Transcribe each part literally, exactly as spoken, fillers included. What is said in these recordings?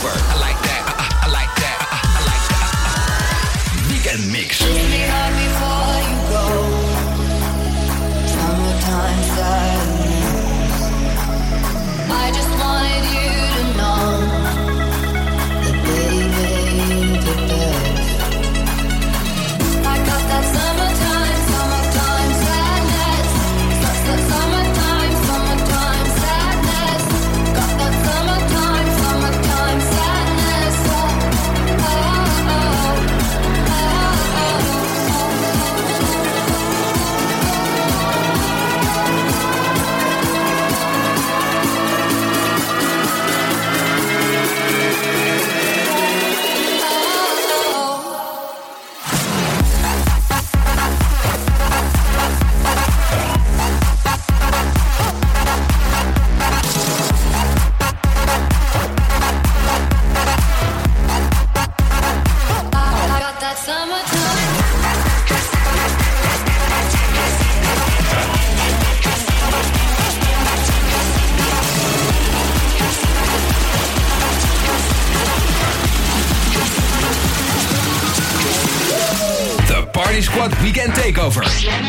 Takeover. I like that. I, I like that. I, I like that. Weekend Mix. Kiss me hard before you go. Summertime sadness. I just wanted you to know that baby, the best. I got that summertime, summertime sadness. That's that summertime, summertime sadness. Got that summertime, summertime sadness. Oh, oh, oh, oh, I got that summertime. The Party Squad Weekend Takeover.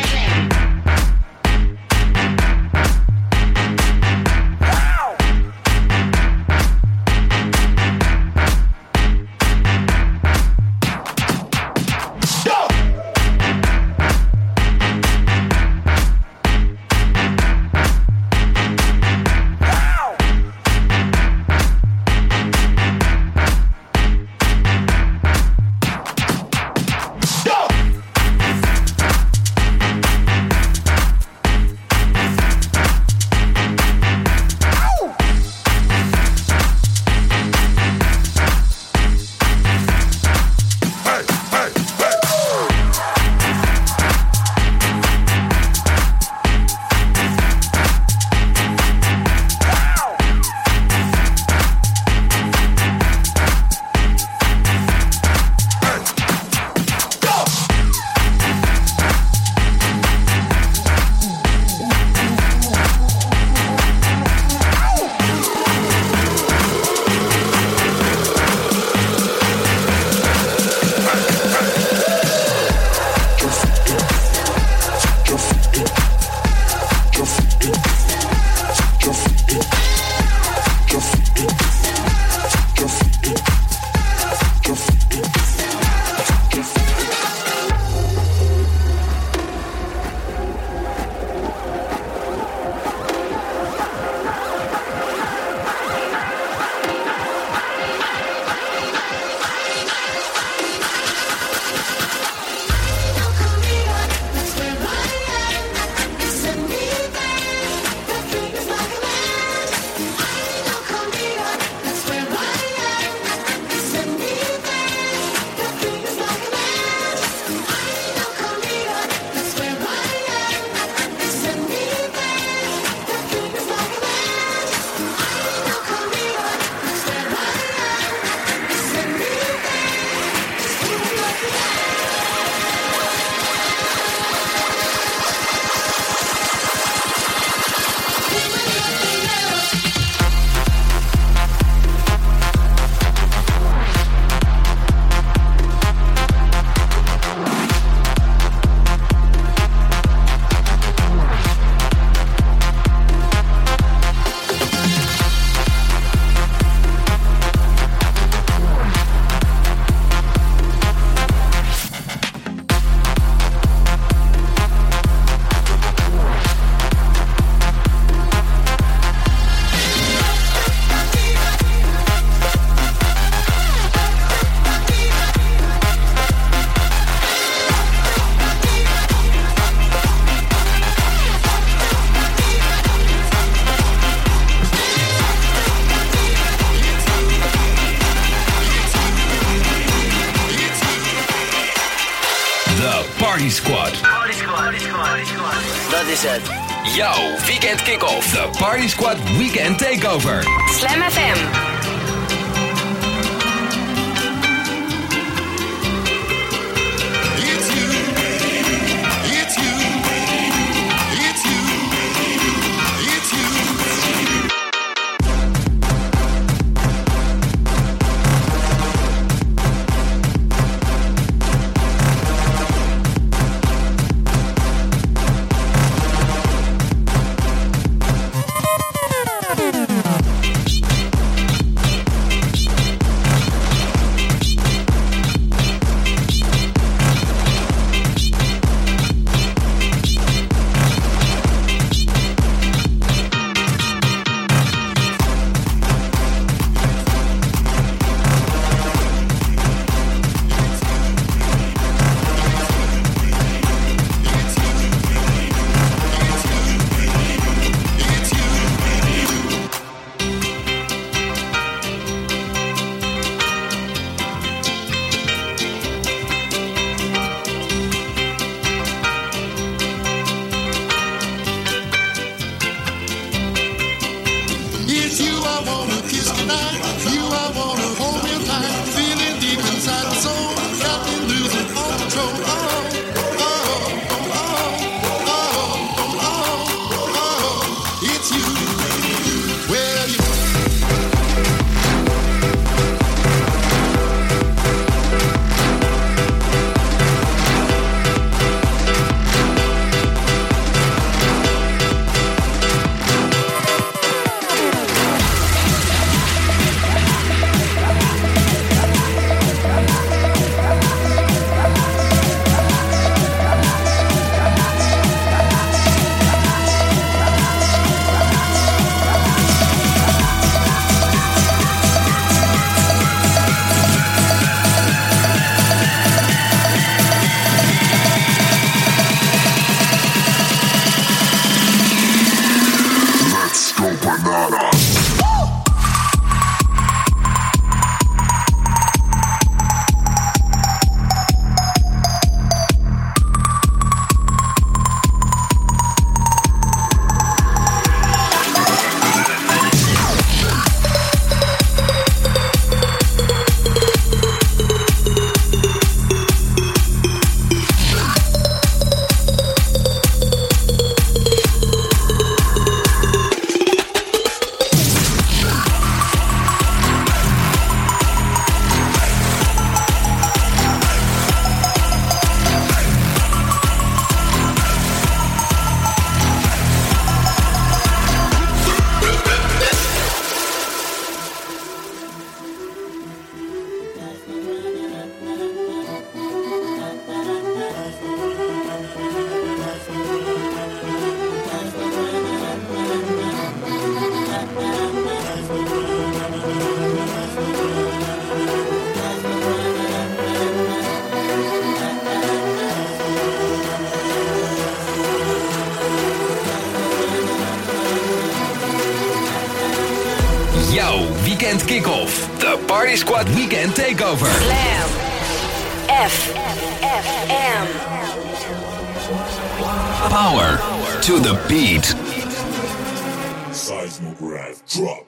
Party Squad. Party Squad. Party Squad. Party Squad. Dat is het. Jouw weekend kick-off. De Party Squad Weekend Takeover. Slam F M. Jouw weekend kick-off. De Party Squad Weekend Takeover. Slam F M. Power to the beat. Seismograph drop.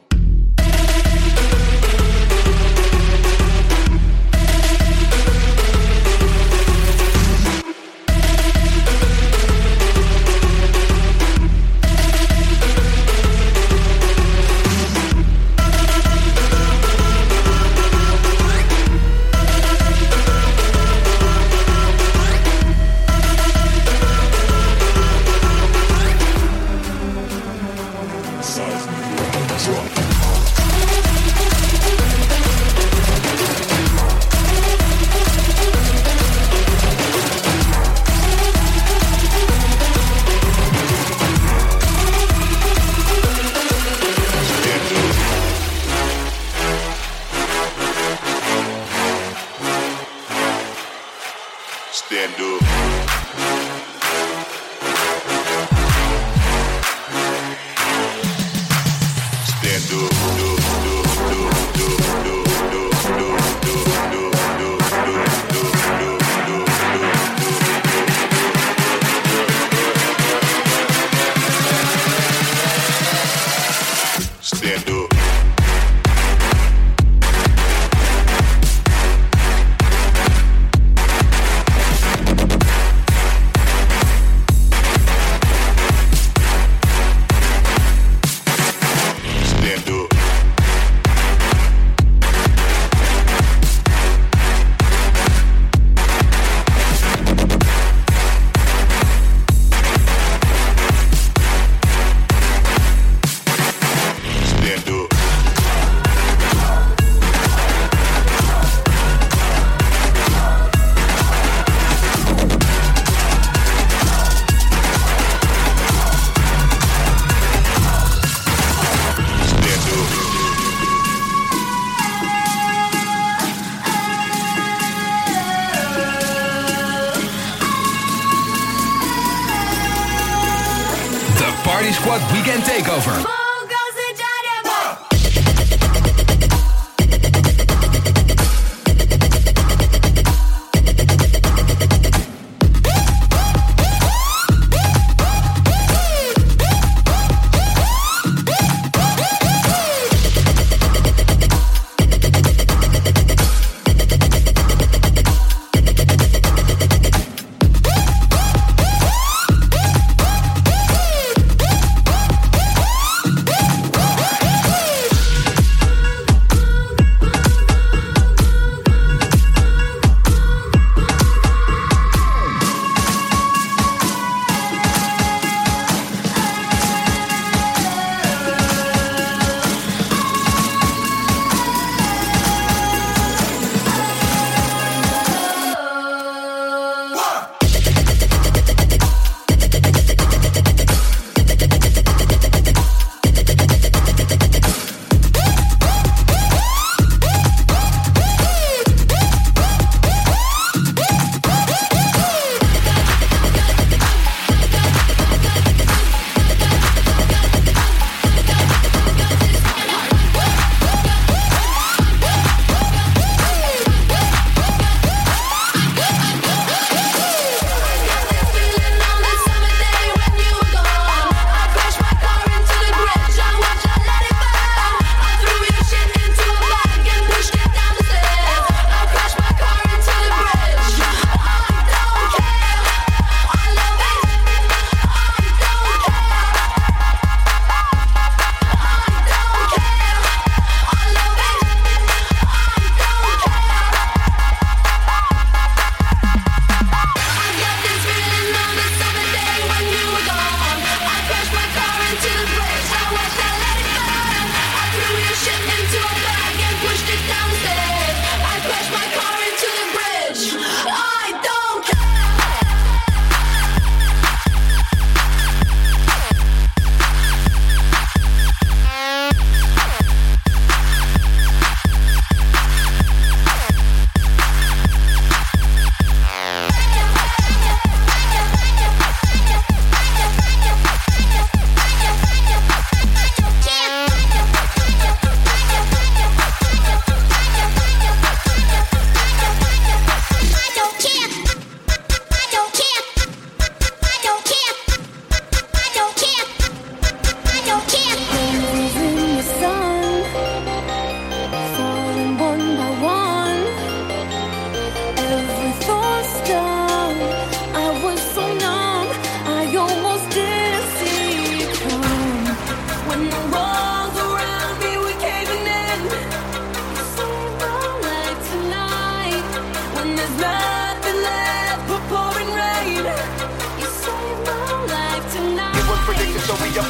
Party Squad Weekend Takeover.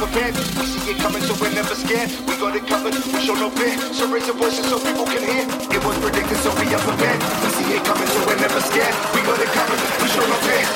prepared. We see it coming, so we're never scared. We got it covered, we show no fear. So raise your voices so people can hear. It was predicted, so we are prepared. We see it coming, so we're never scared. We got it covered, we show no fear.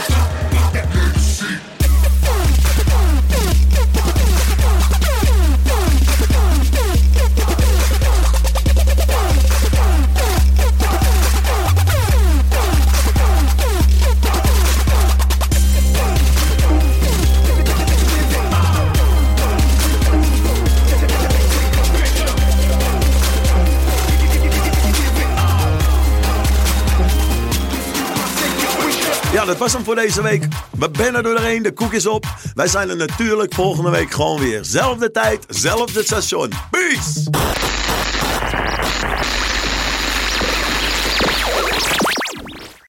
Ja, dat was hem voor deze week. We zijn er doorheen, de koek is op. Wij zijn er natuurlijk volgende week gewoon weer. Zelfde tijd, zelfde station. Peace!